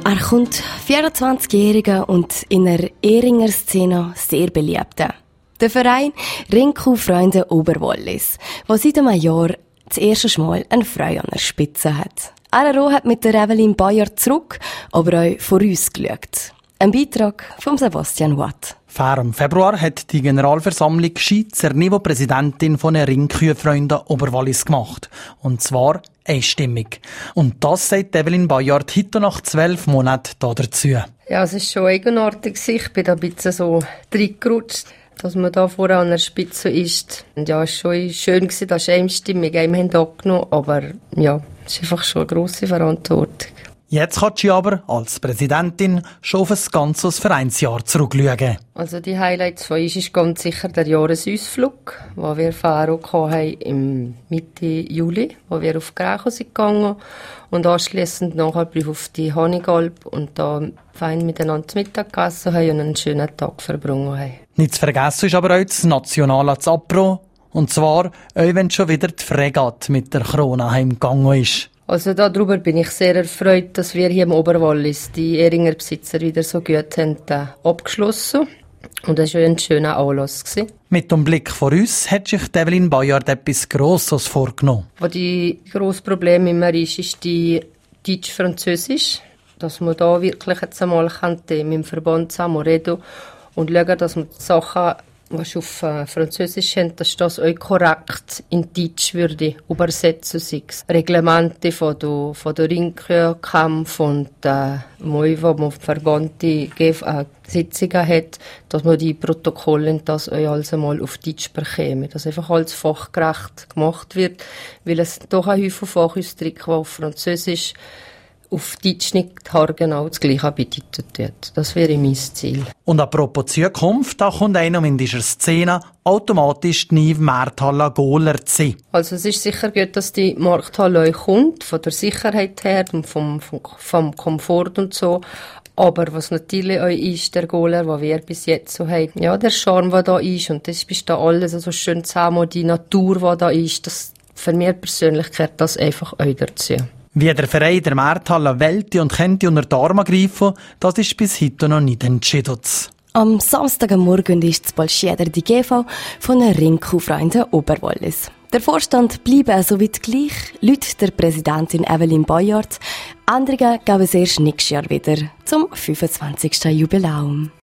Er kommt 24-Jähriger und in der Ehringer Szene sehr beliebter. Der Verein Ringkuhfreunde Oberwallis, der seit einem Jahr das erste Mal eine Frau an der Spitze hat. RRO hat mit der Evelyn Bayer zurück, aber auch vorausgeschaut. Ein Beitrag von Sebastian Watt. Fair im Februar hat die Generalversammlung Schweizer Niveau-Präsidentin von den Ringkuhfreunden Oberwallis gemacht. Und zwar einstimmig. Und das sagt Evelyn Bayard heute nach 12 Monaten dazu. Ja, es ist schon eigenartig. Ich bin da ein bisschen so reingerutscht, dass man da vorne an der Spitze ist. Und ja, es war schon schön, dass es einstimmig angenommen, aber ja, es ist einfach schon eine grosse Verantwortung. Jetzt kann sie aber als Präsidentin schon auf ein ganzes Vereinsjahr zurückschauen. Also die Highlights von uns ist ganz sicher der Jahresausflug, den wir Faro hatten im Mitte Juli, wo wir auf Gracho sind gegangen und anschliessend nachher auf die Honigalp und da fein miteinander zu Mittag gegessen haben und einen schönen Tag verbracht haben. Nicht zu vergessen ist aber auch das nationale Zapro, und zwar auch wenn schon wieder die Fregatte mit der Krone heimgegangen ist. Also darüber bin ich sehr erfreut, dass wir hier im Oberwallis die Ehringer Besitzer wieder so gut haben abgeschlossen. Und das war ein schöner Anlass. Mit dem Blick vor uns hat sich Evelyn Bayard etwas Grosses vorgenommen. Was die grosse Problem immer ist die Deutsch-Französisch. Dass man da wirklich jetzt einmal mit dem Verband zusammen reden und schauen, dass man die Sachen, was auf Französisch haben, dass das auch korrekt in Deutsch würde übersetzen, sei es Reglemente von der Ringkuhkampf und wo man Verband die Sitzungen hat, dass man die Protokolle das auch alles einmal auf Deutsch bekäme, dass einfach alles fachgerecht gemacht wird, weil es doch ein Haufen Fachausdrücke, die auf Französisch auf Deutsch nicht haargenau das Gleiche bedeutet wird. Das wäre mein Ziel. Und apropos Zukunft, da kommt einer in dieser Szene automatisch die neue Markthalle Gohler zu sein. Also es ist sicher gut, dass die Markthalle kommt, von der Sicherheit her und vom Komfort und so. Aber was natürlich auch ist, der Gohler, den wir bis jetzt so haben, ja, der Charme, der da ist, und das ist da alles so schön zusammen, die Natur, die da ist, das, für mich persönlich gehört das einfach auch dazu. Wie der Verein der Markthalle wählte und könnte unter die Arme greifen, das ist bis heute noch nicht entschieden. Am Samstagmorgen ist das Balschieder die GV von den Ringkuhfreunden Oberwallis. Der Vorstand bleibt soweit gleich, laut der Präsidentin Evelyn Bayard. Änderungen gab es erst nächstes Jahr wieder zum 25. Jubiläum.